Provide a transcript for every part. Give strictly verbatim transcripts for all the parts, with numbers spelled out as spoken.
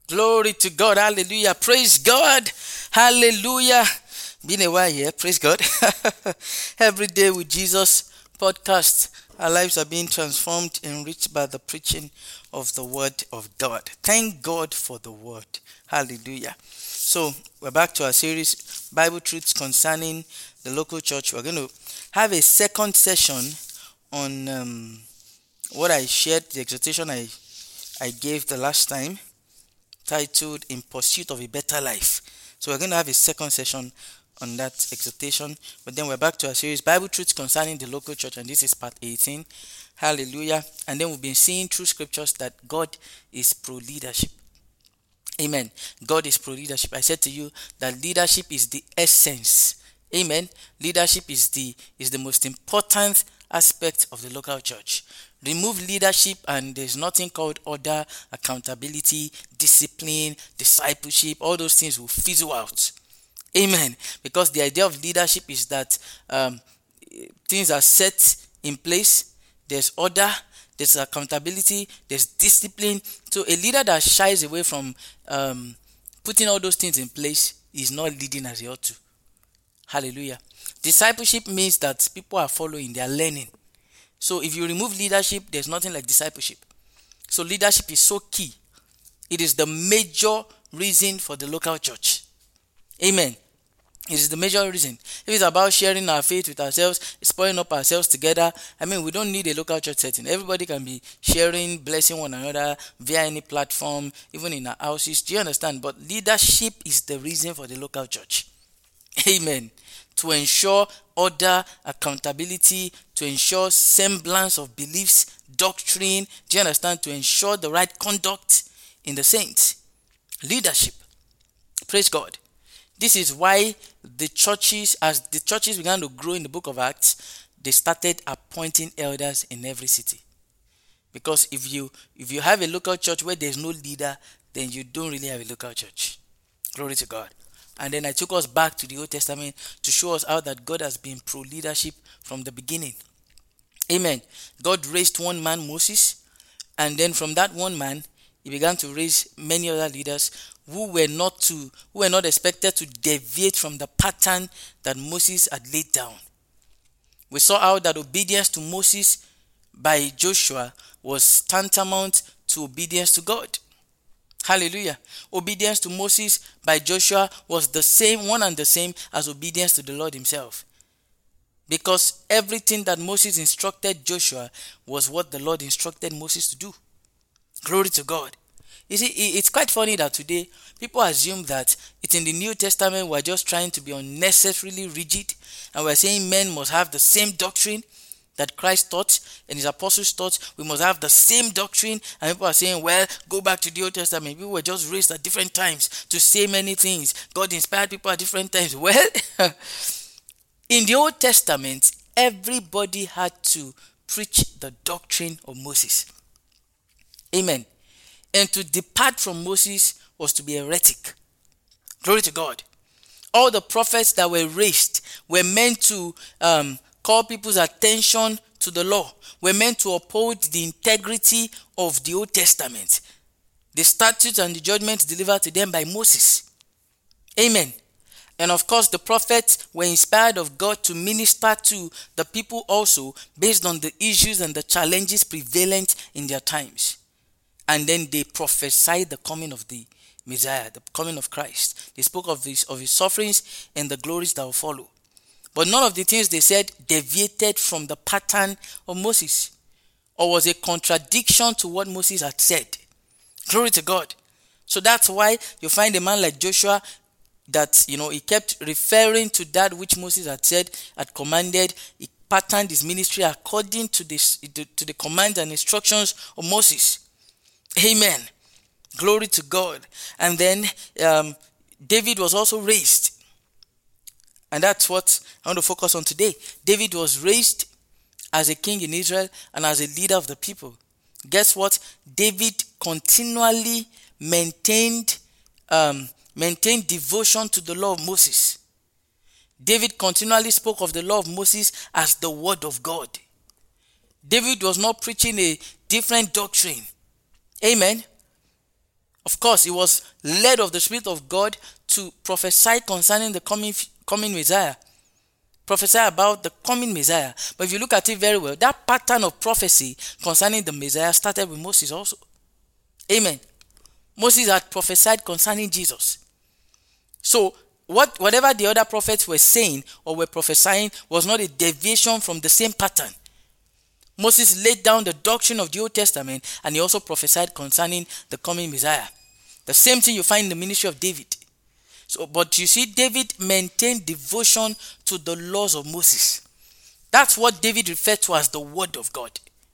Glory to God. Hallelujah. Praise God. Hallelujah. Been a while here. Praise God. Every day with Jesus podcast. Our lives are being transformed, enriched by the preaching of the word of God. Thank God for the word. Hallelujah. So we're back to our series, Bible Truths Concerning the Local Church. We're going to have a second session on um, what I shared, the exhortation I, I gave the last time, titled In Pursuit of a Better Life. So we're going to have a second session on that exhortation, but then we're back to our series, Bible Truths Concerning the Local Church, and this is part eighteen. Hallelujah. And then we've been seeing through scriptures that God is pro-leadership. Amen. God is pro-leadership. I said to you that leadership is the essence. Amen. Leadership is the is the most important aspect of the local church. Remove leadership and there's nothing called order, accountability, discipline, discipleship. All those things will fizzle out. Amen. Because the idea of leadership is that um, things are set in place. There's order, there's accountability, there's discipline. So a leader that shies away from um, putting all those things in place is not leading as he ought to. Hallelujah. Discipleship means that people are following, they are learning. So if you remove leadership, there's nothing like discipleship. So leadership is so key. It is the major reason for the local church. Amen. It is the major reason. If it's about sharing our faith with ourselves, spurring up ourselves together, I mean, we don't need a local church setting. Everybody can be sharing, blessing one another via any platform, even in our houses. Do you understand? But leadership is the reason for the local church. Amen. To ensure order, accountability, to ensure semblance of beliefs, doctrine. Do you understand? To ensure the right conduct in the saints. Leadership. Praise God. This is why the churches, as the churches began to grow in the book of Acts, they started appointing elders in every city. Because if you if you have a local church where there's no leader, then you don't really have a local church. Glory to God. And then I took us back to the Old Testament to show us how that God has been pro-leadership from the beginning. Amen. God raised one man, Moses, and then from that one man, he began to raise many other leaders who were not to, who were not expected to deviate from the pattern that Moses had laid down. We saw how that obedience to Moses by Joshua was tantamount to obedience to God. Hallelujah. Obedience to Moses by Joshua was the same, one and the same as obedience to the Lord himself. Because everything that Moses instructed Joshua was what the Lord instructed Moses to do. Glory to God. You see, it's quite funny that today people assume that it's in the New Testament we're just trying to be unnecessarily rigid and we're saying men must have the same doctrine that Christ taught and his apostles taught. We must have the same doctrine, and people are saying, well, go back to the Old Testament. People were just raised at different times to say many things. God inspired people at different times. Well, in the Old Testament, everybody had to preach the doctrine of Moses. Amen. And to depart from Moses was to be heretic. Glory to God. All the prophets that were raised were meant to um, call people's attention to the law. Were meant to uphold the integrity of the Old Testament. The statutes and the judgments delivered to them by Moses. Amen. And of course, the prophets were inspired of God to minister to the people also based on the issues and the challenges prevalent in their times. And then they prophesied the coming of the Messiah, the coming of Christ. They spoke of his, of his sufferings and the glories that will follow. But none of the things they said deviated from the pattern of Moses or was a contradiction to what Moses had said. Glory to God. So that's why you find a man like Joshua that, you know, he kept referring to that which Moses had said, had commanded. He patterned his ministry according to, this, to the commands and instructions of Moses. Amen. Glory to God. And then um, David was also raised. And that's what I want to focus on today. David was raised as a king in Israel and as a leader of the people. Guess what? David continually maintained um, maintained devotion to the law of Moses. David continually spoke of the law of Moses as the word of God. David was not preaching a different doctrine. Amen. Of course, he was led of the Spirit of God to prophesy concerning the coming, coming Messiah. Prophesy about the coming Messiah. But if you look at it very well, that pattern of prophecy concerning the Messiah started with Moses also. Amen. Moses had prophesied concerning Jesus. So, what whatever the other prophets were saying or were prophesying was not a deviation from the same pattern. Moses laid down the doctrine of the Old Testament, and he also prophesied concerning the coming Messiah. The same thing you find in the ministry of David. So, but you see, David maintained devotion to the laws of Moses. That's what David referred to as the word of God.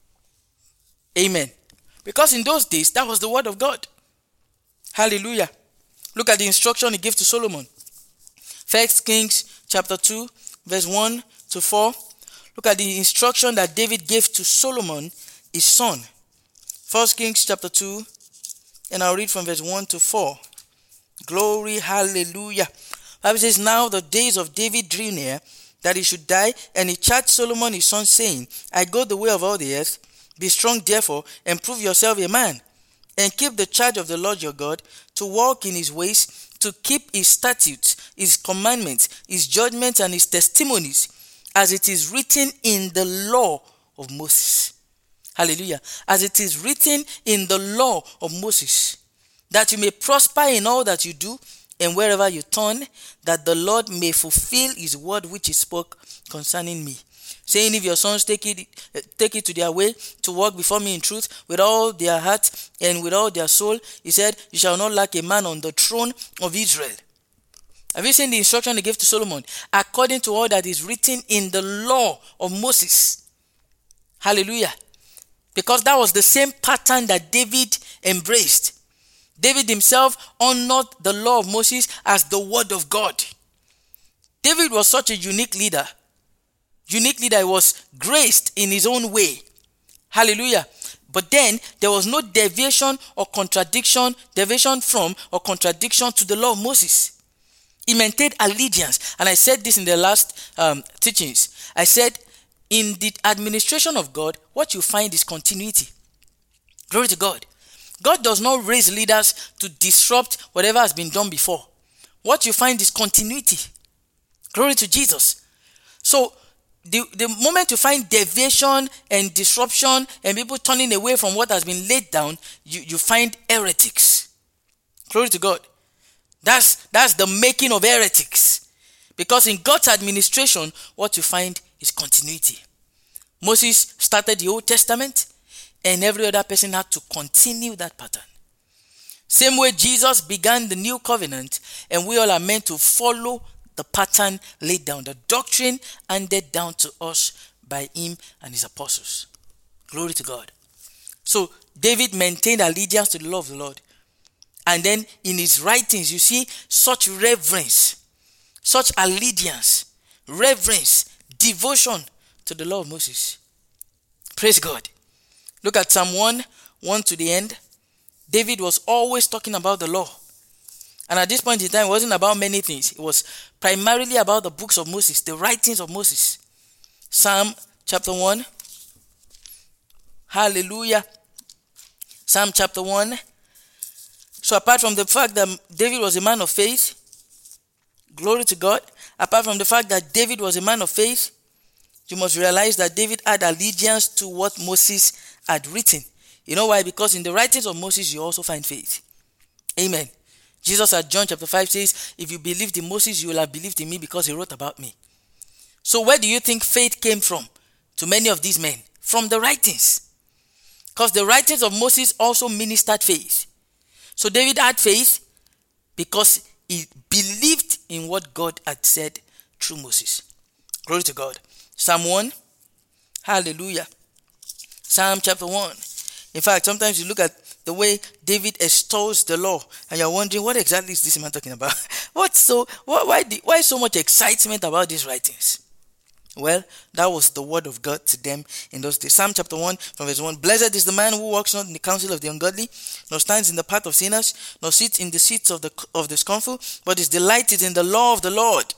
Amen. Because in those days, that was the word of God. Hallelujah. Look at the instruction he gave to Solomon. First Kings chapter two, verse one to four. Look at the instruction that David gave to Solomon, his son. First Kings chapter two, and I'll read from verse one to four. Glory, hallelujah. The Bible says, now the days of David drew near that he should die, and he charged Solomon his son, saying, I go the way of all the earth. Be strong therefore, and prove yourself a man, and keep the charge of the Lord your God, to walk in his ways, to keep his statutes, his commandments, his judgments, and his testimonies, as it is written in the law of Moses. Hallelujah. As it is written in the law of Moses, that you may prosper in all that you do, and wherever you turn, that the Lord may fulfill his word which he spoke concerning me, saying, if your sons take it take it to their way to walk before me in truth with all their heart and with all their soul, he said, you shall not lack a man on the throne of Israel. Have you seen the instruction he gave to Solomon? According to all that is written in the law of Moses. Hallelujah. Because that was the same pattern that David embraced. David himself honored the law of Moses as the word of God. David was such a unique leader. Unique leader. He was graced in his own way. Hallelujah. But then there was no deviation or contradiction, deviation from or contradiction to the law of Moses. He maintained allegiance. And I said this in the last um, teachings. I said, in the administration of God, what you find is continuity. Glory to God. God does not raise leaders to disrupt whatever has been done before. What you find is continuity. Glory to Jesus. So, the, the moment you find deviation and disruption and people turning away from what has been laid down, you, you find heretics. Glory to God. That's, that's the making of heretics. Because in God's administration, what you find is continuity. Moses started the Old Testament, and every other person had to continue that pattern. Same way Jesus began the new covenant, and we all are meant to follow the pattern laid down, the doctrine handed down to us by him and his apostles. Glory to God. So David maintained allegiance to the law of the Lord. And then in his writings, you see such reverence, such allegiance, reverence, devotion to the law of Moses. Praise God. Look at Psalm one, one to the end. David was always talking about the law. And at this point in time, it wasn't about many things. It was primarily about the books of Moses, the writings of Moses. Psalm chapter one. Hallelujah. Psalm chapter one. So apart from the fact that David was a man of faith, glory to God, apart from the fact that David was a man of faith, you must realize that David had allegiance to what Moses had written. You know why? Because in the writings of Moses, you also find faith. Amen. Jesus at John chapter five says, if you believed in Moses, you will have believed in me because he wrote about me. So where do you think faith came from to many of these men? From the writings. Because the writings of Moses also ministered faith. So David had faith because he believed in what God had said through Moses. Glory to God. Psalm one. Hallelujah. Psalm chapter one. In fact, sometimes you look at the way David extols the law and you're wondering, what exactly is this man talking about? What's so, why, why, the, why so much excitement about these writings? Well, that was the word of God to them in those days. Psalm chapter one from verse one. Blessed is the man who walks not in the counsel of the ungodly, nor stands in the path of sinners, nor sits in the seats of the of the scornful, but his delight is in the law of the Lord,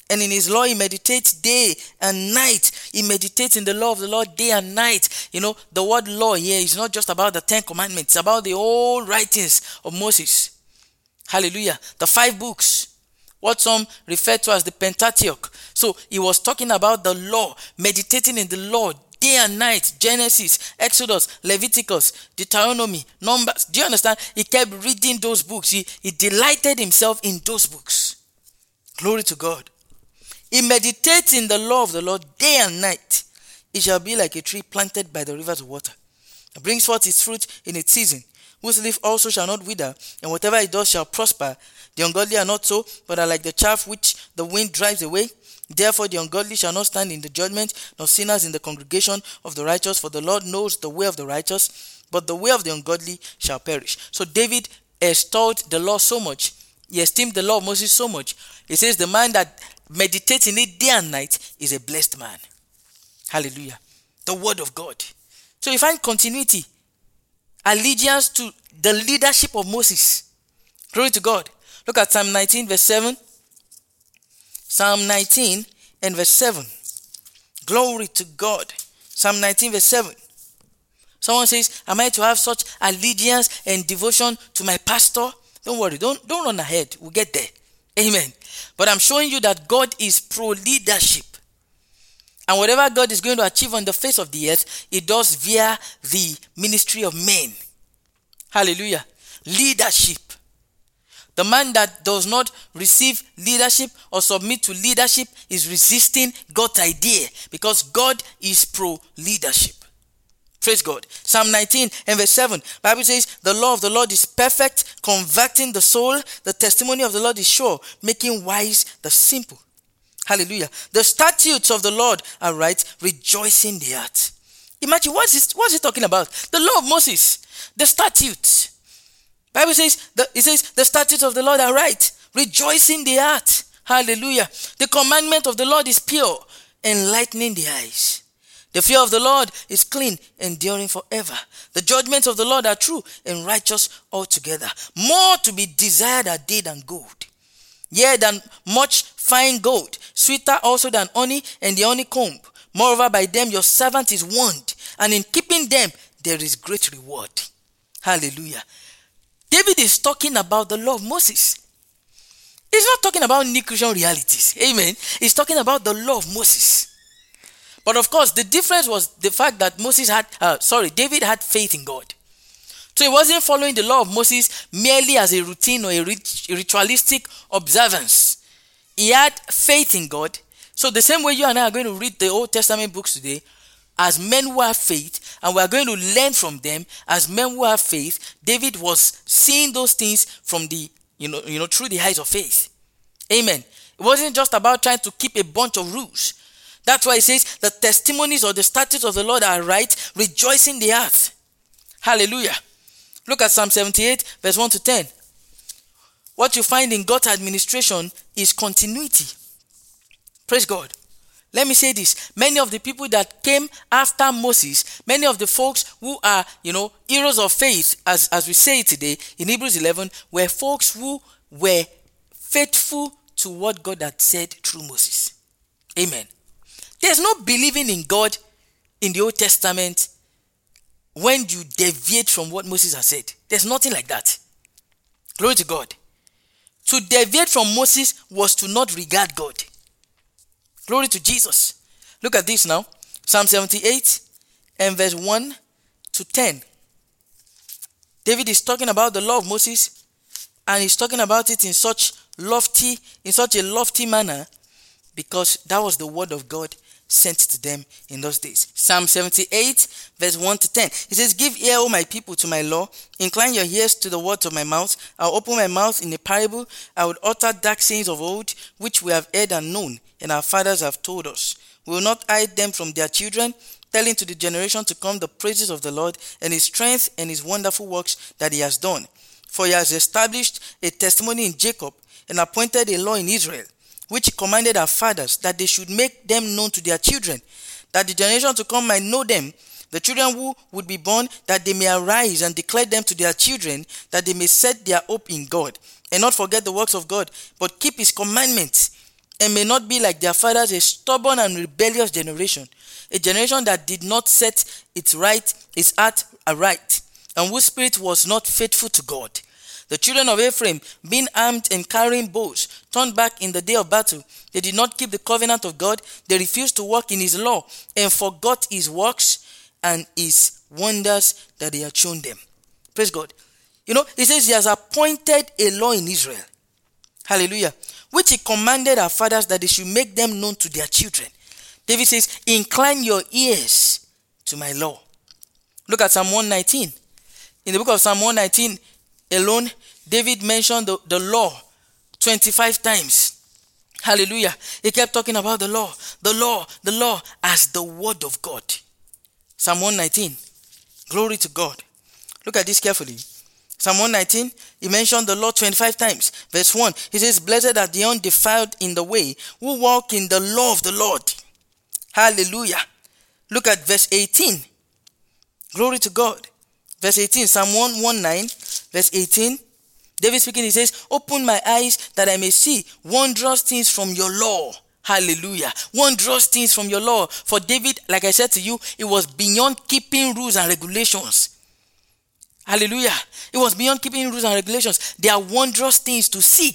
And in his law, he meditates day and night. He meditates in the law of the Lord day and night. You know, the word law here is not just about the Ten Commandments. It's about the whole writings of Moses. Hallelujah. The five books. What some refer to as the Pentateuch. So he was talking about the law, meditating in the law day and night. Genesis, Exodus, Leviticus, Deuteronomy, Numbers. Do you understand? He kept reading those books. He, he delighted himself in those books. Glory to God. He meditates in the law of the Lord day and night. It shall be like a tree planted by the rivers of water. It brings forth its fruit in its season, whose leaf also shall not wither, and whatever it does shall prosper. The ungodly are not so, but are like the chaff which the wind drives away. Therefore the ungodly shall not stand in the judgment, nor sinners in the congregation of the righteous. For the Lord knows the way of the righteous, but the way of the ungodly shall perish. So David extolled the law so much. He esteemed the law of Moses so much. He says the man that meditates in it day and night is a blessed man. Hallelujah. The word of God. So you find continuity, allegiance to the leadership of Moses. Glory to God. Look at Psalm nineteen verse seven. Psalm nineteen and verse seven. Glory to God. Psalm nineteen verse seven. Someone says, am I to have such allegiance and devotion to my pastor? Don't worry. Don't, don't run ahead. We'll get there. Amen. But I'm showing you that God is pro-leadership. And whatever God is going to achieve on the face of the earth, it does via the ministry of men. Hallelujah. Leadership. The man that does not receive leadership or submit to leadership is resisting God's idea, because God is pro-leadership. Praise God. Psalm nineteen and verse seven. Bible says, the law of the Lord is perfect, converting the soul. The testimony of the Lord is sure, making wise the simple. Hallelujah. The statutes of the Lord are right, rejoicing the heart. Imagine, what's he, what's he talking about? The law of Moses, the statutes. Bible says, the, it says, the statutes of the Lord are right, rejoicing the heart. Hallelujah. The commandment of the Lord is pure, enlightening the eyes. The fear of the Lord is clean, enduring forever. The judgments of the Lord are true and righteous altogether. More to be desired are they than gold. Yea, than much fine gold, sweeter also than honey and the honeycomb. Moreover, by them your servant is warned, and in keeping them there is great reward. Hallelujah. David is talking about the law of Moses. He's not talking about new Christian realities. Amen. He's talking about the law of Moses. But of course, the difference was the fact that Moses had, uh, sorry, David had faith in God. So he wasn't following the law of Moses merely as a routine or a rit- ritualistic observance. He had faith in God. So the same way you and I are going to read the Old Testament books today, as men who have faith, and we are going to learn from them as men who have faith, David was seeing those things from the, you know, you know, through the eyes of faith. Amen. It wasn't just about trying to keep a bunch of rules. That's why it says the testimonies or the statutes of the Lord are right, rejoicing the heart. Hallelujah. Look at Psalm seventy-eight, verse one to ten. What you find in God's administration is continuity. Praise God. Let me say this. Many of the people that came after Moses, many of the folks who are, you know, heroes of faith, as, as we say it today in Hebrews eleven, were folks who were faithful to what God had said through Moses. Amen. There's no believing in God in the Old Testament when you deviate from what Moses has said. There's nothing like that. Glory to God. To deviate from Moses was to not regard God. Glory to Jesus. Look at this now. Psalm seventy-eight and verse one to ten. David is talking about the law of Moses, and he's talking about it in such lofty, in such a lofty manner, because that was the word of God sent to them in those days. Psalm seventy-eight verse one to ten. It says, give ear, O my people, to my law. Incline your ears to the words of my mouth. I'll open my mouth in a parable. I would utter dark sayings of old, which we have heard and known, and our fathers have told us. We will not hide them from their children, telling to the generation to come the praises of the Lord, and his strength and his wonderful works that he has done. For he has established a testimony in Jacob, and appointed a law in Israel, which he commanded our fathers, that they should make them known to their children, that the generation to come might know them, the children who would be born, that they may arise and declare them to their children, that they may set their hope in God, and not forget the works of God, but keep his commandments and may not be like their fathers, a stubborn and rebellious generation, a generation that did not set its right, its heart aright, and whose spirit was not faithful to God. The children of Ephraim, being armed and carrying bows, turned back in the day of battle. They did not keep the covenant of God. They refused to walk in his law and forgot his works and his wonders that he had shown them. Praise God. You know, he says he has appointed a law in Israel. Hallelujah. Which he commanded our fathers that they should make them known to their children. David says, incline your ears to my law. Look at Psalm one nineteen. In the book of Psalm one nineteen alone, David mentioned the, the law twenty-five times. Hallelujah. He kept talking about the law, the law, the law as the word of God. Psalm one nineteen. Glory to God. Look at this carefully. Psalm one nineteen, he mentioned the law twenty-five times. Verse one, he says, blessed are the undefiled in the way, who walk in the law of the Lord. Hallelujah. Look at verse eighteen. Glory to God. Verse eighteen, Psalm one nineteen, verse eighteen. David speaking, he says, open my eyes that I may see wondrous things from your law. Hallelujah. Wondrous things from your law. For David, like I said to you, it was beyond keeping rules and regulations. Hallelujah. It was beyond keeping rules and regulations. There are wondrous things to see.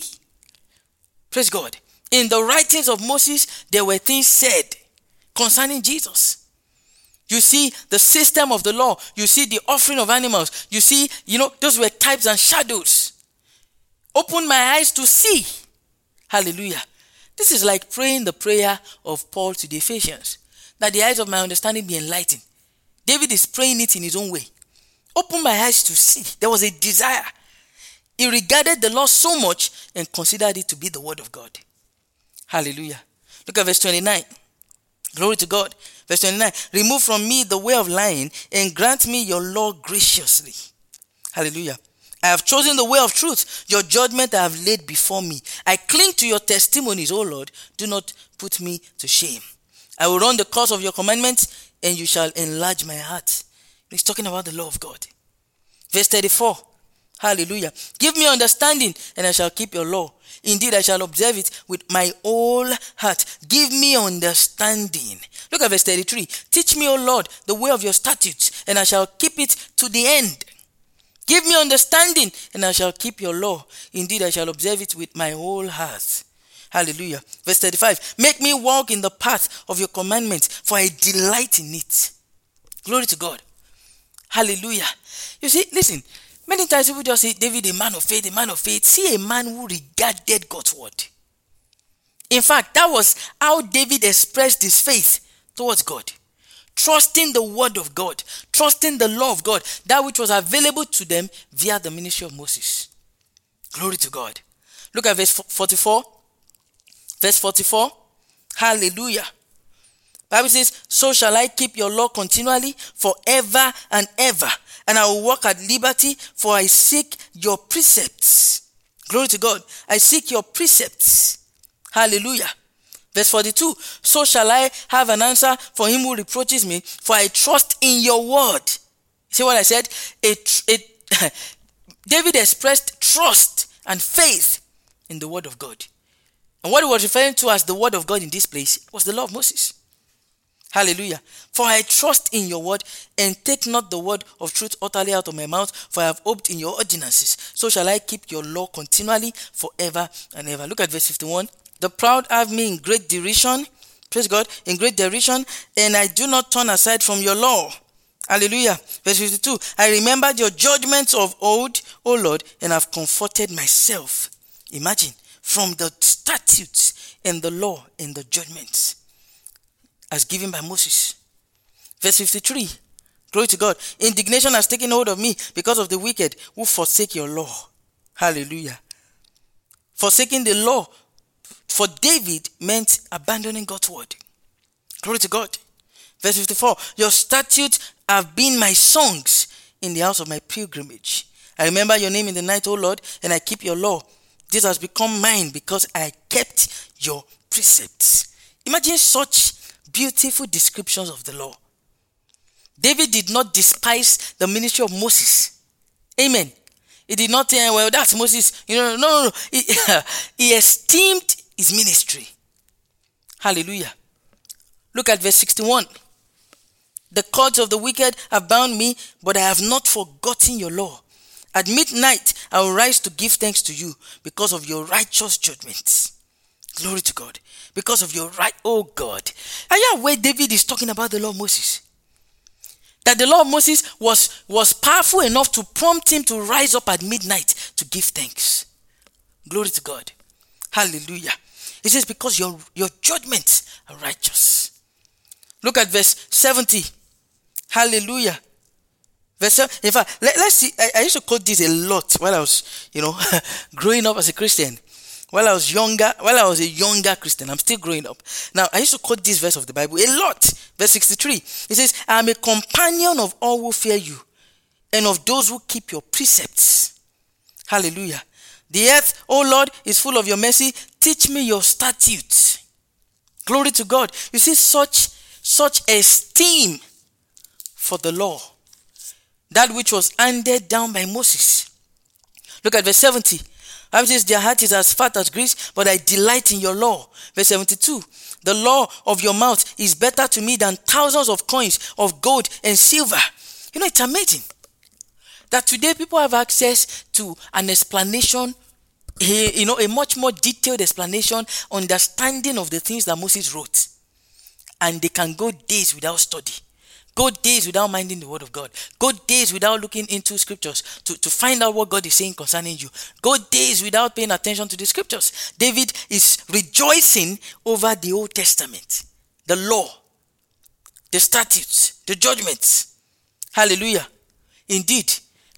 Praise God. In the writings of Moses, there were things said concerning Jesus. You see the system of the law. You see the offering of animals. You see, you know, those were types and shadows. Open my eyes to see. Hallelujah. This is like praying the prayer of Paul to the Ephesians, that the eyes of my understanding be enlightened. David is praying it in his own way. Open my eyes to see. There was a desire. He regarded the law so much and considered it to be the word of God. Hallelujah. Look at verse twenty-nine. Glory to God. Verse twenty-nine. Remove from me the way of lying and grant me your law graciously. Hallelujah. I have chosen the way of truth. Your judgment I have laid before me. I cling to your testimonies, O Lord. Do not put me to shame. I will run the course of your commandments, and you shall enlarge my heart. He's talking about the law of God. Verse thirty-four. Hallelujah. Give me understanding, and I shall keep your law. Indeed, I shall observe it with my whole heart. Give me understanding. Look at verse thirty-three. Teach me, O Lord, the way of your statutes, and I shall keep it to the end. Give me understanding, and I shall keep your law. Indeed, I shall observe it with my whole heart. Hallelujah. Verse thirty-five. Make me walk in the path of your commandments, for I delight in it. Glory to God. Hallelujah. You see, listen. Many times people just say, David, a man of faith, a man of faith. See a man who regarded God's word. In fact, that was how David expressed his faith towards God. Trusting the word of God. Trusting the law of God. That which was available to them via the ministry of Moses. Glory to God. Look at verse forty-four. Verse forty-four. Hallelujah. Bible says, so shall I keep your law continually forever and ever. And I will walk at liberty, for I seek your precepts. Glory to God. I seek your precepts. Hallelujah. Verse forty-two. So shall I have an answer for him who reproaches me, for I trust in your word. See what I said? It, it, David expressed trust and faith in the word of God. And what he was referring to as the word of God in this place was the law of Moses. Hallelujah. For I trust in your word, and take not the word of truth utterly out of my mouth, for I have hoped in your ordinances. So shall I keep your law continually forever and ever. Look at verse fifty-one. The proud have me in great derision. Praise God. In great derision. And I do not turn aside from your law. Hallelujah. Verse fifty-two. I remembered your judgments of old, O Lord, and have comforted myself. Imagine. From the statutes and the law and the judgments as given by Moses. Verse fifty-three. Glory to God. Indignation has taken hold of me because of the wicked who forsake your law. Hallelujah. Forsaking the law for David meant abandoning God's word. Glory to God. Verse fifty-four. Your statutes have been my songs in the house of my pilgrimage. I remember your name in the night, O Lord, and I keep your law. This has become mine because I kept your precepts. Imagine such beautiful descriptions of the law. David did not despise the ministry of Moses. Amen. He did not say, well, that's Moses. You know, no, no, no. He, he esteemed his ministry. Hallelujah. Look at verse sixty-one. The cords of the wicked have bound me, but I have not forgotten your law. At midnight, I will rise to give thanks to you because of your righteous judgments. Glory to God. Because of your right, oh God. Are you aware David is talking about the law of Moses? That the law of Moses was, was powerful enough to prompt him to rise up at midnight to give thanks. Glory to God. Hallelujah. It says because your, your judgments are righteous. Look at verse seventy. Hallelujah. Verse seven. In fact, let, let's see. I, I used to quote this a lot while I was, you know, growing up as a Christian. While I was younger, while I was a younger Christian, I'm still growing up. Now, I used to quote this verse of the Bible a lot. Verse sixty-three. It says, I am a companion of all who fear you and of those who keep your precepts. Hallelujah. The earth, O Lord, is full of your mercy. Teach me your statutes. Glory to God. You see such, such esteem for the law. That which was handed down by Moses. Look at verse seventy. Bible says, their heart is as fat as grease, but I delight in your law. Verse seventy-two. The law of your mouth is better to me than thousands of coins of gold and silver. You know, it's amazing that today people have access to an explanation, a, you know, a much more detailed explanation, understanding of the things that Moses wrote. And they can go days without study. Go days without minding the word of God. Go days without looking into scriptures to, to find out what God is saying concerning you. Go days without paying attention to the scriptures. David is rejoicing over the Old Testament, the law, the statutes, the judgments. Hallelujah. Indeed,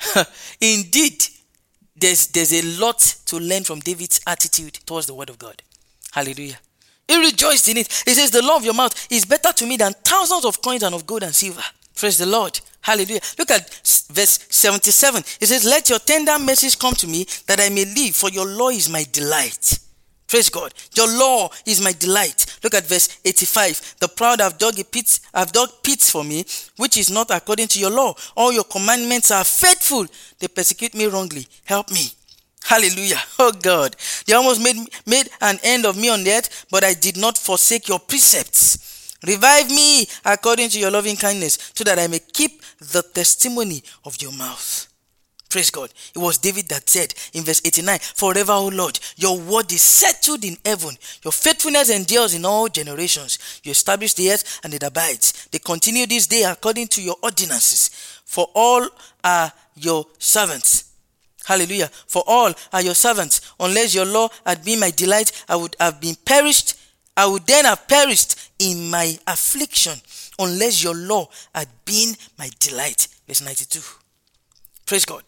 indeed, there's, there's a lot to learn from David's attitude towards the word of God. Hallelujah. He rejoiced in it. He says, the law of your mouth is better to me than thousands of coins and of gold and silver. Praise the Lord. Hallelujah. Look at verse seventy-seven. It says, let your tender mercies come to me that I may live, for your law is my delight. Praise God. Your law is my delight. Look at verse eighty-five. The proud have dug a pit, have dug pits for me, which is not according to your law. All your commandments are faithful. They persecute me wrongly. Help me. Hallelujah. Oh God. They almost made, made an end of me on the earth, but I did not forsake your precepts. Revive me according to your loving kindness, so that I may keep the testimony of your mouth. Praise God. It was David that said in verse eighty-nine, forever, O Lord, your word is settled in heaven. Your faithfulness endures in all generations. You establish the earth and it abides. They continue this day according to your ordinances. For all are your servants. Hallelujah. For all are your servants. Unless your law had been my delight, I would have been perished. I would then have perished in my affliction. Unless your law had been my delight. Verse ninety-two. Praise God.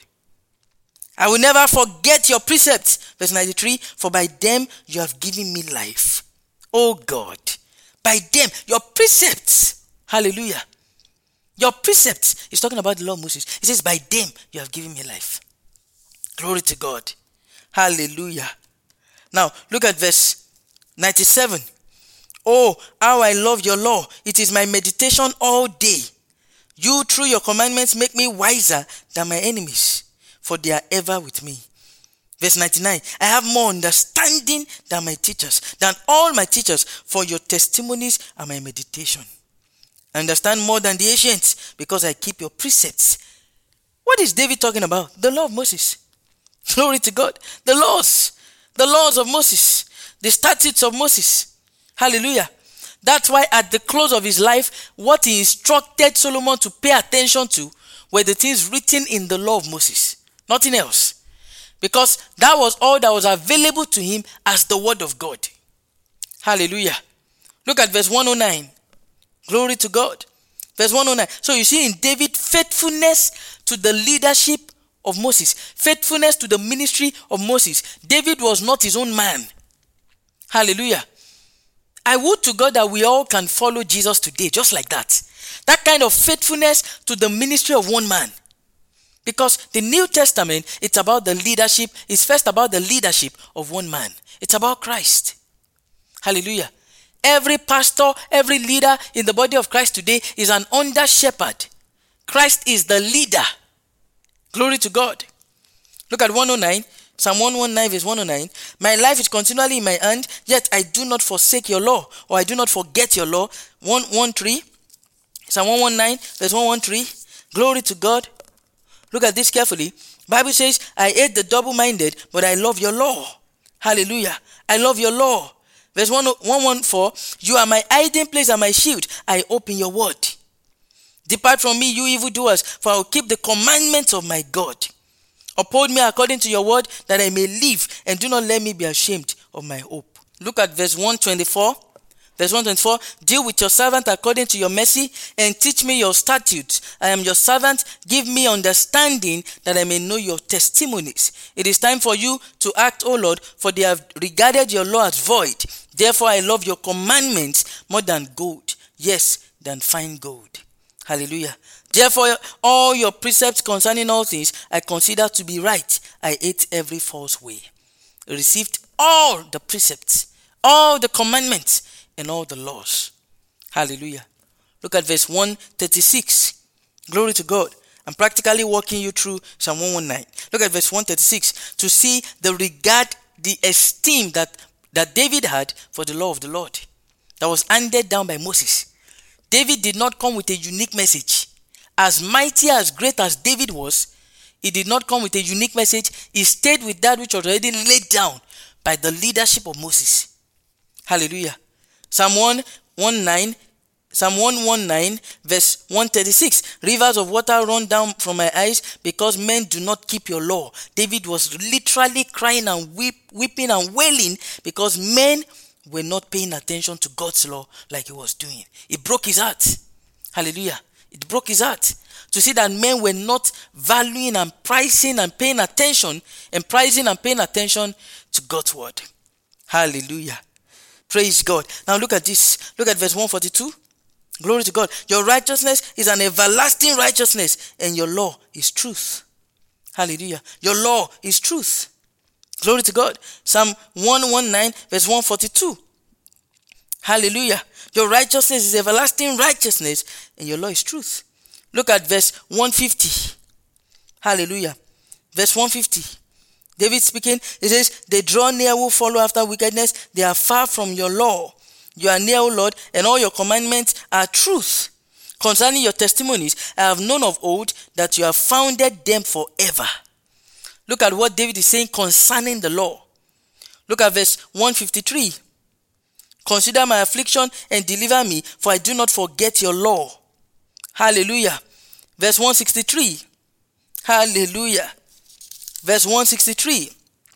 I will never forget your precepts. Verse ninety-three. For by them you have given me life. Oh God. By them, your precepts. Hallelujah. Your precepts. He's talking about the law of Moses. He says, by them you have given me life. Glory to God. Hallelujah. Now, look at verse ninety-seven. Oh, how I love your law. It is my meditation all day. You, through your commandments, make me wiser than my enemies, for they are ever with me. Verse ninety-nine. I have more understanding than my teachers, than all my teachers, for your testimonies are my meditation. I understand more than the ancients, because I keep your precepts. What is David talking about? The law of Moses. Glory to God. The laws. The laws of Moses. The statutes of Moses. Hallelujah. That's why at the close of his life, what he instructed Solomon to pay attention to were the things written in the law of Moses. Nothing else. Because that was all that was available to him as the word of God. Hallelujah. Look at verse one oh nine. Glory to God. Verse one oh nine. So you see in David, faithfulness to the leadership of Moses, faithfulness to the ministry of Moses. David was not his own man. Hallelujah. I would to God that we all can follow Jesus today, just like that. That kind of faithfulness to the ministry of one man. Because the New Testament, it's about the leadership, it's first about the leadership of one man. It's about Christ. Hallelujah. Every pastor, every leader in the body of Christ today is an under shepherd. Christ is the leader. Glory to God. Look at one oh nine. Psalm one nineteen verse one oh nine. My life is continually in my hand, yet I do not forsake your law, or I do not forget your law. one thirteen. Psalm one nineteen verse one thirteen. Glory to God. Look at this carefully. Bible says, I hate the double-minded, but I love your law. Hallelujah. I love your law. Verse one fourteen. You are my hiding place and my shield. I hope in your word. Depart from me, you evildoers, for I will keep the commandments of my God. Uphold me according to your word, that I may live, and do not let me be ashamed of my hope. Look at verse one twenty-four. Verse one twenty-four. Deal with your servant according to your mercy, and teach me your statutes. I am your servant. Give me understanding, that I may know your testimonies. It is time for you to act, O Lord, for they have regarded your law as void. Therefore I love your commandments more than gold, yes, than fine gold. Hallelujah. Therefore, all your precepts concerning all things I consider to be right. I hate every false way. I received all the precepts, all the commandments, and all the laws. Hallelujah. Look at verse one thirty-six. Glory to God. I'm practically walking you through Psalm one nineteen. Look at verse one thirty-six to see the regard, the esteem that, that David had for the law of the Lord that was handed down by Moses. David did not come with a unique message. As mighty, as great as David was, he did not come with a unique message. He stayed with that which was already laid down by the leadership of Moses. Hallelujah. Psalm one nineteen, Psalm one nineteen, verse one thirty-six. Rivers of water run down from my eyes because men do not keep your law. David was literally crying and weep, weeping and wailing because men were not paying attention to God's law like he was doing. It broke his heart. Hallelujah. It broke his heart to see that men were not valuing and pricing and paying attention and prizing and paying attention to God's word. Hallelujah. Praise God. Now look at this. Look at verse one forty-two. Glory to God. Your righteousness is an everlasting righteousness, and your law is truth. Hallelujah. Your law is truth. Glory to God. Psalm one nineteen verse one forty-two. Hallelujah. Your righteousness is everlasting righteousness, and your law is truth. Look at verse one fifty. Hallelujah. Verse one fifty. David speaking, he says, they draw near who follow after wickedness. They are far from your law. You are near, O Lord, and all your commandments are truth. Concerning your testimonies, I have known of old that you have founded them forever. Look at what David is saying concerning the law. Look at verse one fifty-three. Consider my affliction and deliver me, for I do not forget your law. Hallelujah. Verse one sixty-three. Hallelujah. Verse one sixty-three.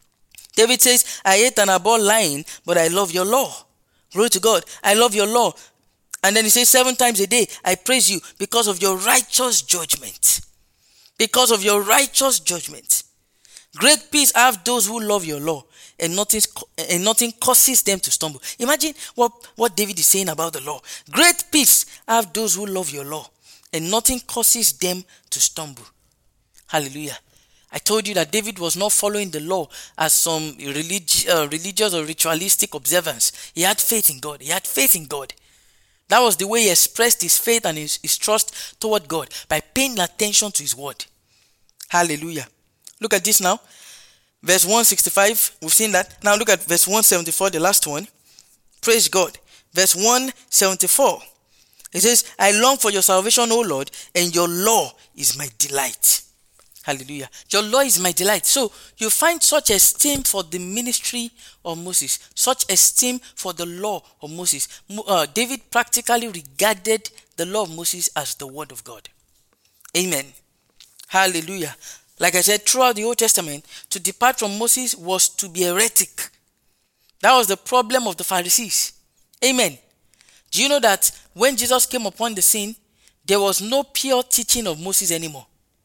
David says, I hate and abhor lying, but I love your law. Glory to God. I love your law. And then he says, seven times a day, I praise you because of your righteous judgment. Because of your righteous judgment. Great peace have those who love your law, and nothing, and nothing causes them to stumble. Imagine what, what David is saying about the law. Great peace have those who love your law, and nothing causes them to stumble. Hallelujah. I told you that David was not following the law as some relig- uh, religious or ritualistic observance. He had faith in God. He had faith in God. That was the way he expressed his faith and his, his trust toward God, by paying attention to his word. Hallelujah. Look at this now. Verse one sixty-five, we've seen that. Now look at verse one seventy-four, the last one. Praise God. Verse one seventy-four. It says, I long for your salvation, O Lord, and your law is my delight. Hallelujah. Your law is my delight. So you find such esteem for the ministry of Moses, such esteem for the law of Moses. Uh, David practically regarded the law of Moses as the word of God. Amen. Hallelujah. Like I said, throughout the Old Testament, to depart from Moses was to be heretic. That was the problem of the Pharisees. Amen. Do you know that when Jesus came upon the scene, there was no pure teaching of Moses anymore?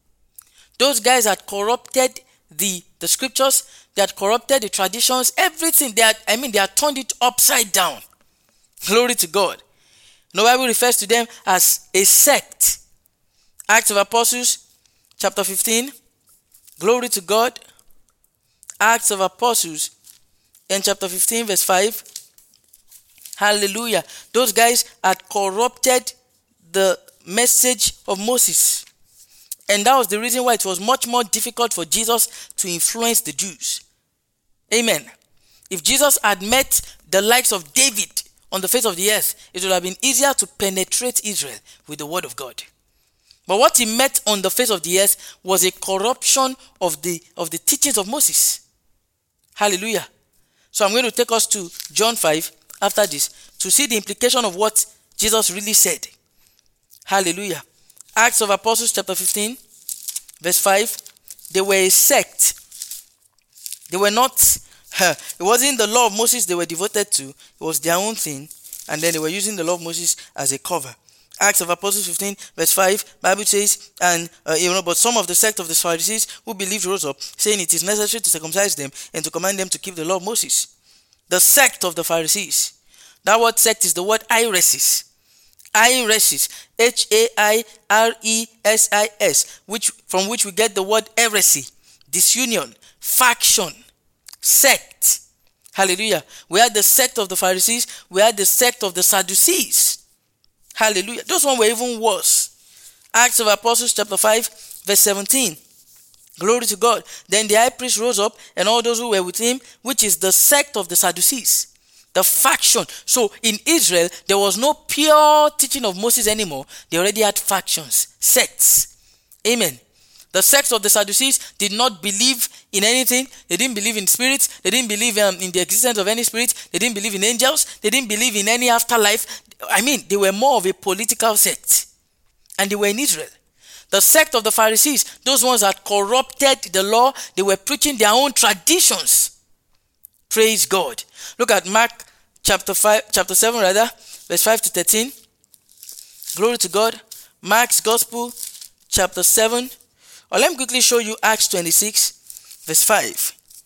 Those guys had corrupted the, the scriptures, they had corrupted the traditions, everything. They had, I mean, they had turned it upside down. Glory to God. The Bible refers to them as a sect. Acts of Apostles, chapter fifteen. Glory to God. Acts of Apostles, in chapter fifteen, verse five. Hallelujah. Those guys had corrupted the message of Moses. And that was the reason why it was much more difficult for Jesus to influence the Jews. Amen. If Jesus had met the likes of David on the face of the earth, it would have been easier to penetrate Israel with the word of God. But what he met on the face of the earth was a corruption of the, of the teachings of Moses. Hallelujah. So I'm going to take us to John five after this to see the implication of what Jesus really said. Hallelujah. Acts of Apostles chapter fifteen, verse five. They were a sect. They were not, it wasn't the law of Moses they were devoted to. It was their own thing. And then they were using the law of Moses as a cover. Acts of Apostles fifteen, verse five, Bible says, and uh, you know, but some of the sect of the Pharisees who believed rose up, saying it is necessary to circumcise them and to command them to keep the law of Moses. The sect of the Pharisees. That word sect is the word airesis. Airesis, H A I R E S I S, which from which we get the word heresy, disunion, faction, sect. Hallelujah. We had the sect of the Pharisees. We had the sect of the Sadducees. Hallelujah. Those ones were even worse. Acts of Apostles chapter five, verse seventeen. Glory to God. Then the high priest rose up and all those who were with him, which is the sect of the Sadducees. The faction. So in Israel, there was no pure teaching of Moses anymore. They already had factions, sects. Amen. The sect of the Sadducees did not believe in anything. They didn't believe in spirits. They didn't believe um, in the existence of any spirit. They didn't believe in angels. They didn't believe in any afterlife. I mean, they were more of a political sect. And they were in Israel. The sect of the Pharisees, those ones that corrupted the law, they were preaching their own traditions. Praise God. Look at Mark chapter five, chapter seven rather, verse five to thirteen. Glory to God. Mark's Gospel, chapter seven. Or let me quickly show you Acts twenty-six, verse five.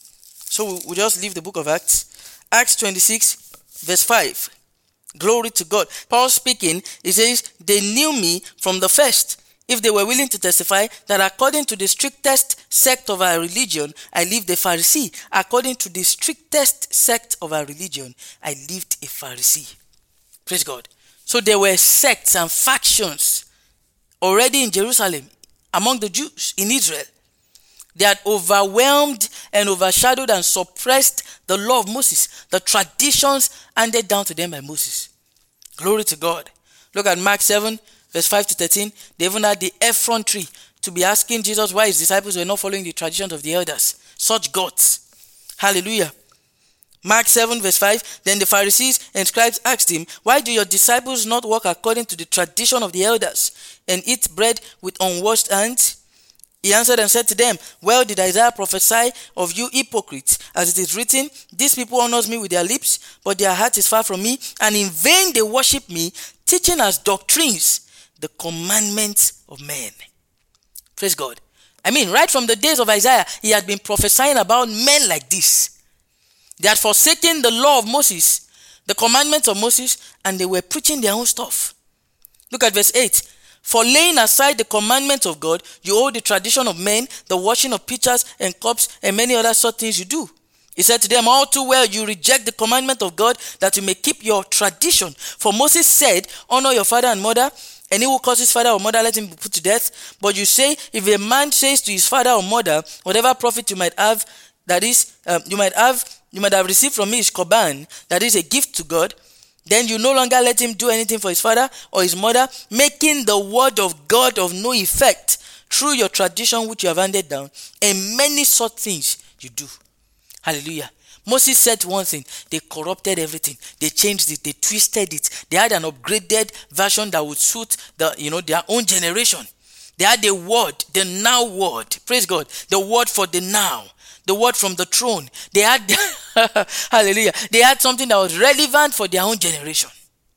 So we'll just leave the book of Acts. Acts twenty-six, verse five. Glory to God. Paul speaking, he says, they knew me from the first, if they were willing to testify that according to the strictest sect of our religion, I lived a Pharisee. According to the strictest sect of our religion, I lived a Pharisee. Praise God. So there were sects and factions already in Jerusalem among the Jews in Israel. They had overwhelmed and overshadowed and suppressed the law of Moses, the traditions handed down to them by Moses. Glory to God. Look at Mark seven, verse five to thirteen. They even had the effrontery to be asking Jesus why his disciples were not following the traditions of the elders. Such gods. Hallelujah. Mark seven, verse five. Then the Pharisees and scribes asked him, why do your disciples not walk according to the tradition of the elders and eat bread with unwashed hands? He answered and said to them, well did Isaiah prophesy of you hypocrites, as it is written, these people honor me with their lips, but their heart is far from me, and in vain they worship me, teaching as doctrines the commandments of men. Praise God. I mean, right from the days of Isaiah, he had been prophesying about men like this. They had forsaken the law of Moses, the commandments of Moses, and they were preaching their own stuff. Look at verse eight. For laying aside the commandments of God, you hold the tradition of men, the washing of pitchers and cups, and many other such things you do. He said to them, all too well you reject the commandment of God, that you may keep your tradition. For Moses said, honor your father and mother, and he who curses father or mother, let him be put to death. But you say, if a man says to his father or mother, whatever profit you might have, that is, um, you might have, you might have received from me is korban, that is a gift to God, then you no longer let him do anything for his father or his mother, making the word of God of no effect through your tradition which you have handed down, and many such things you do. Hallelujah. Moses said one thing, they corrupted everything. They changed it, they twisted it. They had an upgraded version that would suit the, you know, their own generation. They had the word, the now word. Praise God. The word for the now. The word from the throne. They had, hallelujah, they had something that was relevant for their own generation.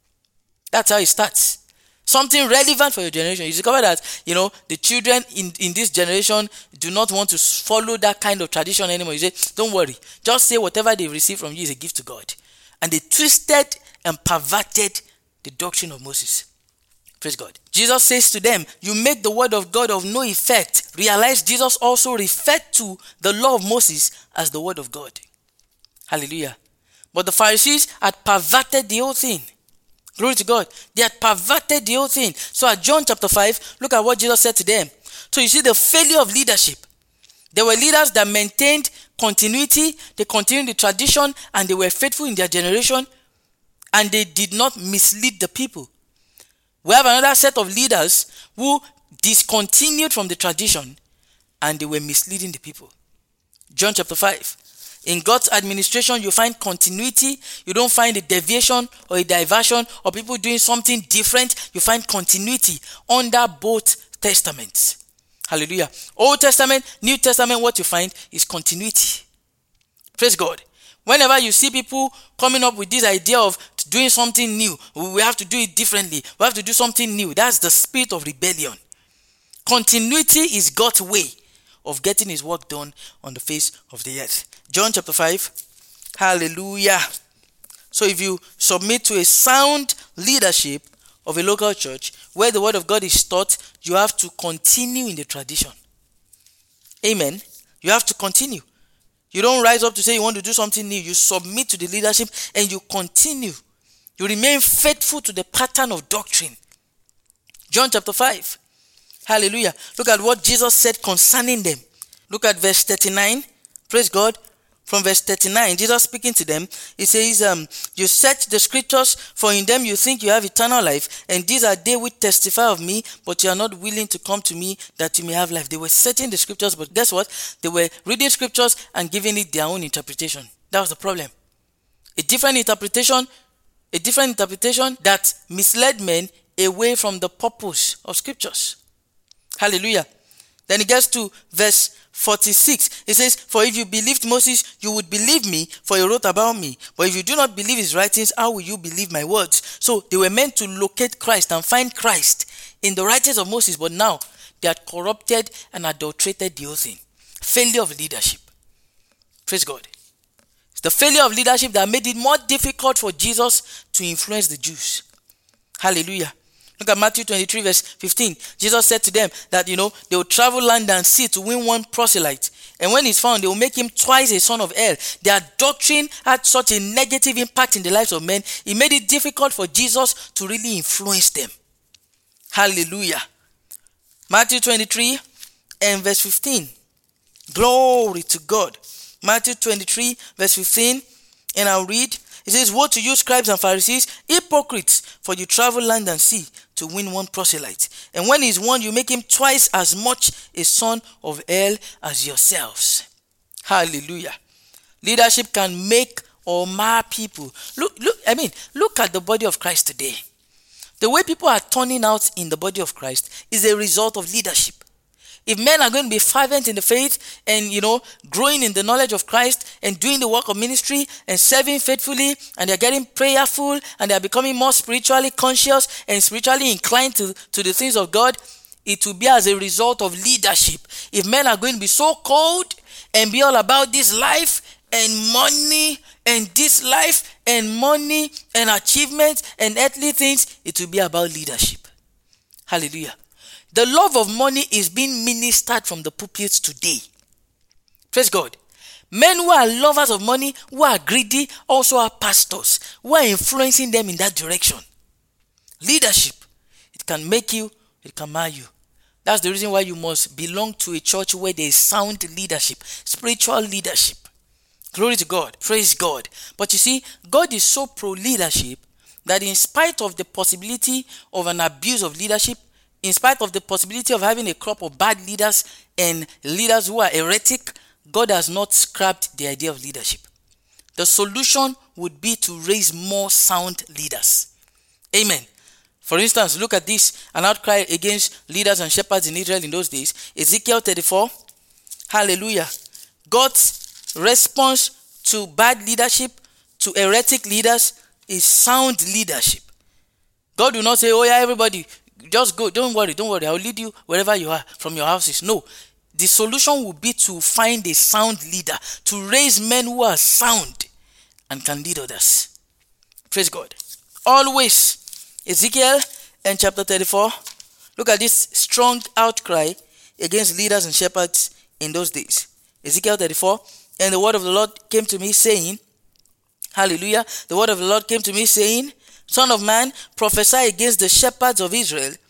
That's how it starts. Something relevant for your generation. You discover that, you know, the children in, in this generation do not want to follow that kind of tradition anymore. You say, don't worry. Just say whatever they receive from you is a gift to God. And they twisted and perverted the doctrine of Moses. Praise God. Jesus says to them, you make the word of God of no effect. Realize Jesus also referred to the law of Moses as the word of God. Hallelujah. But the Pharisees had perverted the whole thing. Glory to God. They had perverted the whole thing. So at John chapter five, look at what Jesus said to them. So you see the failure of leadership. There were leaders that maintained continuity, they continued the tradition, and they were faithful in their generation, and they did not mislead the people. We have another set of leaders who discontinued from the tradition, and they were misleading the people. John chapter five. In God's administration, you find continuity. You don't find a deviation or a diversion or people doing something different. You find continuity under both testaments. Hallelujah. Old Testament, New Testament, what you find is continuity. Praise God. Whenever you see people coming up with this idea of doing something new, we have to do it differently. We have to do something new. That's the spirit of rebellion. Continuity is God's way of getting his work done on the face of the earth. John chapter five. Hallelujah. So if you submit to a sound leadership of a local church where the word of God is taught, you have to continue in the tradition. Amen. You have to continue. You don't rise up to say you want to do something new. You submit to the leadership and you continue. You remain faithful to the pattern of doctrine. John chapter five. Hallelujah. Look at what Jesus said concerning them. Look at verse thirty-nine. Praise God. From verse thirty-nine, Jesus speaking to them, he says, um, you search the scriptures, for in them you think you have eternal life, and these are they which testify of me, but you are not willing to come to me that you may have life. They were searching the scriptures, but guess what? They were reading scriptures and giving it their own interpretation. That was the problem. A different interpretation, a different interpretation that misled men away from the purpose of scriptures. Hallelujah. Then it gets to verse forty-six. It says, for if you believed Moses, you would believe me, for he wrote about me. But if you do not believe his writings, how will you believe my words? So they were meant to locate Christ and find Christ in the writings of Moses, but now they had corrupted and adulterated the whole thing. Failure of leadership. Praise God. It's the failure of leadership that made it more difficult for Jesus to influence the Jews. Hallelujah. Look at Matthew twenty-three verse fifteen. Jesus said to them that, you know, they will travel land and sea to win one proselyte. And when he's found, they will make him twice a son of hell. Their doctrine had such a negative impact in the lives of men. It made it difficult for Jesus to really influence them. Hallelujah. Matthew twenty-three and verse fifteen. Glory to God. Matthew twenty-three verse fifteen. And I'll read. It says, woe to you, scribes and Pharisees, hypocrites, for you travel land and sea to win one proselyte. And when he is won, you make him twice as much a son of hell as yourselves. Hallelujah. Leadership can make or mar people. Look, look, I mean, look at the body of Christ today. The way people are turning out in the body of Christ is a result of leadership. If men are going to be fervent in the faith and, you know, growing in the knowledge of Christ and doing the work of ministry and serving faithfully, and they're getting prayerful and they're becoming more spiritually conscious and spiritually inclined to, to the things of God, it will be as a result of leadership. If men are going to be so cold and be all about this life and money and this life and money and achievements and earthly things, it will be about leadership. Hallelujah. The love of money is being ministered from the pulpits today. Praise God. Men who are lovers of money, who are greedy, also are pastors who are influencing them in that direction. Leadership, it can make you, it can mar you. That's the reason why you must belong to a church where there is sound leadership, spiritual leadership. Glory to God. Praise God. But you see, God is so pro-leadership that in spite of the possibility of an abuse of leadership, in spite of the possibility of having a crop of bad leaders and leaders who are heretic, God has not scrapped the idea of leadership. The solution would be to raise more sound leaders. Amen. For instance, look at this, an outcry against leaders and shepherds in Israel in those days. Ezekiel thirty-four. Hallelujah. God's response to bad leadership, to heretic leaders, is sound leadership. God will not say, oh yeah, everybody, just go. Don't worry. Don't worry. I'll lead you wherever you are from your houses. No. The solution will be to find a sound leader, to raise men who are sound and can lead others. Praise God. Always. Ezekiel and chapter thirty-four. Look at this strong outcry against leaders and shepherds in those days. Ezekiel thirty-four. And the word of the Lord came to me saying, hallelujah. The word of the Lord came to me saying, Son of man, prophesy against the shepherds of Israel.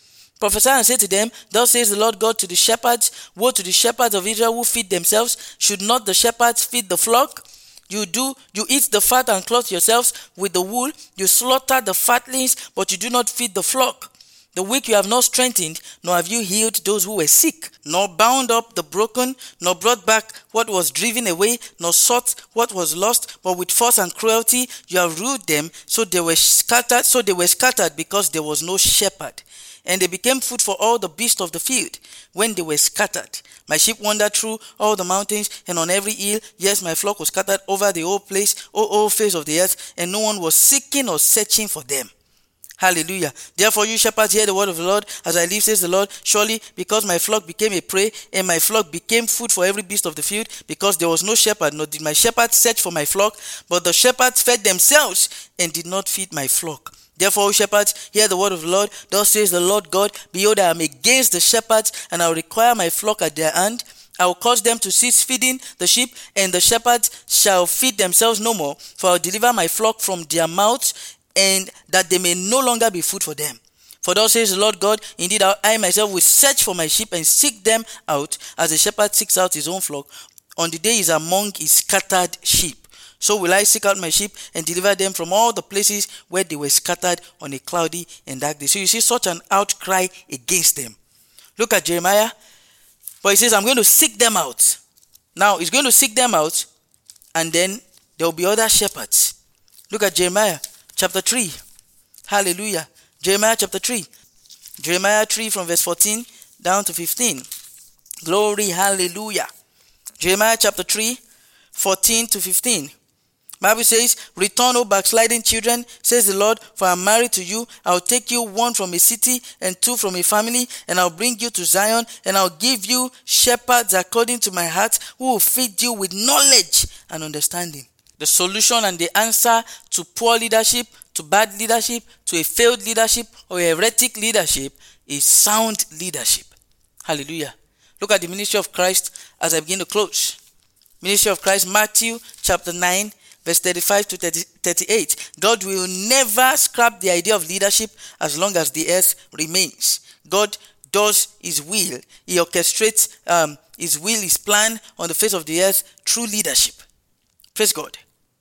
Prophesy and say to them, thus says the Lord God to the shepherds, woe to the shepherds of Israel who feed themselves. Should not the shepherds feed the flock? You do, you eat the fat and clothe yourselves with the wool. You slaughter the fatlings, but you do not feed the flock. The weak you have not strengthened, nor have you healed those who were sick, nor bound up the broken, nor brought back what was driven away, nor sought what was lost, but with force and cruelty you have ruled them, so they were scattered, so they were scattered because there was no shepherd. And they became food for all the beasts of the field when they were scattered. My sheep wandered through all the mountains and on every hill. Yes, my flock was scattered over the whole place, O whole face of the earth, and no one was seeking or searching for them. Hallelujah. Therefore you shepherds hear the word of the Lord. As I live, says the Lord, surely because my flock became a prey, and my flock became food for every beast of the field, because there was no shepherd, nor did my shepherds search for my flock, but the shepherds fed themselves and did not feed my flock. Therefore, O shepherds, hear the word of the Lord. Thus says the Lord God, behold, I am against the shepherds, and I will require my flock at their hand. I will cause them to cease feeding the sheep, and the shepherds shall feed themselves no more, for I will deliver my flock from their mouths, and that they may no longer be food for them. For thus says the Lord God, indeed I myself will search for my sheep and seek them out, as a shepherd seeks out his own flock on the day he is among his scattered sheep. So will I seek out my sheep and deliver them from all the places where they were scattered on a cloudy and dark day. So you see such an outcry against them. Look at Jeremiah. But he says, I'm going to seek them out. Now he's going to seek them out, and then there will be other shepherds. Look at Jeremiah chapter three. Hallelujah. Jeremiah chapter three. Jeremiah three from verse fourteen down to fifteen. Glory, hallelujah. Jeremiah chapter three, fourteen to fifteen. Bible says, return, O backsliding children, says the Lord, for I am married to you. I will take you one from a city and two from a family, and I will bring you to Zion, and I will give you shepherds according to my heart, who will feed you with knowledge and understanding. The solution and the answer to poor leadership, to bad leadership, to a failed leadership, or a heretic leadership is sound leadership. Hallelujah. Look at the ministry of Christ as I begin to close. Ministry of Christ, Matthew chapter nine, verse thirty-five to thirty-eight. God will never scrap the idea of leadership as long as the earth remains. God does his will. He orchestrates um, his will, his plan on the face of the earth through leadership. Praise God.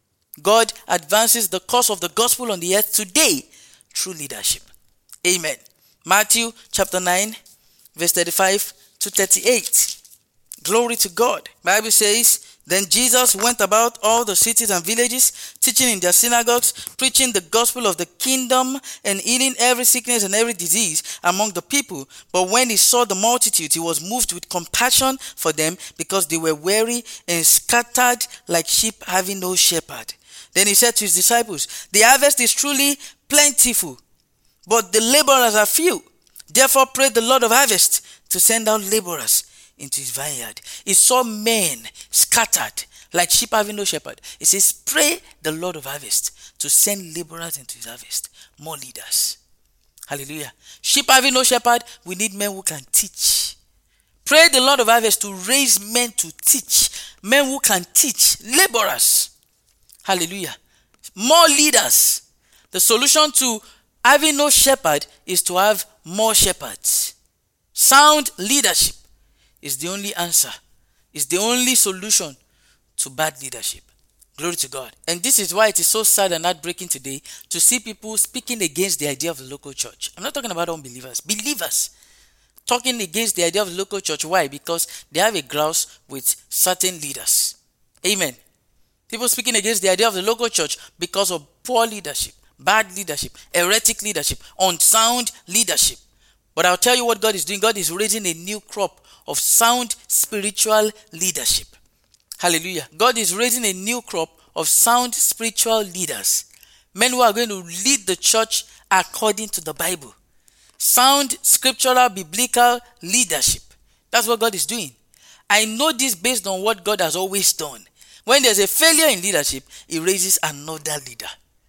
God advances the cause of the gospel on the earth today through leadership. Amen. Matthew chapter nine, verse thirty-five to thirty-eight. Glory to God. Bible says, then Jesus went about all the cities and villages, teaching in their synagogues, preaching the gospel of the kingdom, and healing every sickness and every disease among the people. But when he saw the multitude, he was moved with compassion for them, because they were weary and scattered like sheep having no shepherd. Then he said to his disciples, the harvest is truly plentiful, but the laborers are few. Therefore pray the Lord of harvest to send out laborers into his vineyard. He saw men scattered like sheep having no shepherd. He says, pray the Lord of harvest to send laborers into his harvest. More leaders. Hallelujah. Sheep having no shepherd, we need men who can teach. Pray the Lord of harvest to raise men to teach. Men who can teach. Laborers. Hallelujah. More leaders. The solution to having no shepherd is to have more shepherds. Sound leadership is the only answer, is the only solution to bad leadership. Glory to God. And this is why it is so sad and heartbreaking today to see people speaking against the idea of the local church. I'm not talking about unbelievers, believers talking against the idea of the local church. Why? Because they have a grouse with certain leaders. Amen. People speaking against the idea of the local church because of poor leadership, bad leadership, heretic leadership, unsound leadership. But I'll tell you what God is doing. God is raising a new crop of sound spiritual leadership. Hallelujah. God is raising a new crop of sound spiritual leaders. Men who are going to lead the church according to the Bible. Sound scriptural biblical leadership. That's what God is doing. I know this based on what God has always done. When there's a failure in leadership, he raises another leader.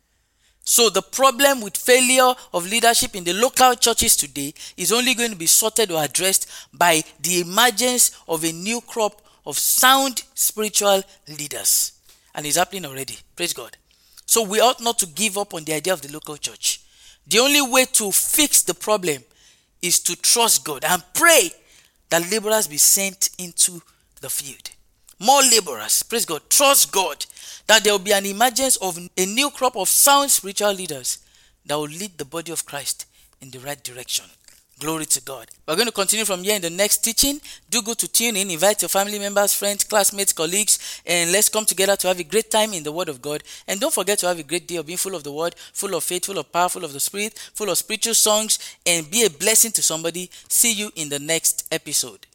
So the problem with failure of leadership in the local churches today is only going to be sorted or addressed by the emergence of a new crop of sound spiritual leaders. And it's happening already. Praise God. So we ought not to give up on the idea of the local church. The only way to fix the problem is to trust God and pray that laborers be sent into the field. More laborers, praise God. Trust God that there will be an emergence of a new crop of sound spiritual leaders that will lead the body of Christ in the right direction. Glory to God. We're going to continue from here in the next teaching. Do go to tune in, invite your family members, friends, classmates, colleagues, and let's come together to have a great time in the Word of God. And don't forget to have a great day of being full of the Word, full of faith, full of power, full of the Spirit, full of spiritual songs, and be a blessing to somebody. See you in the next episode.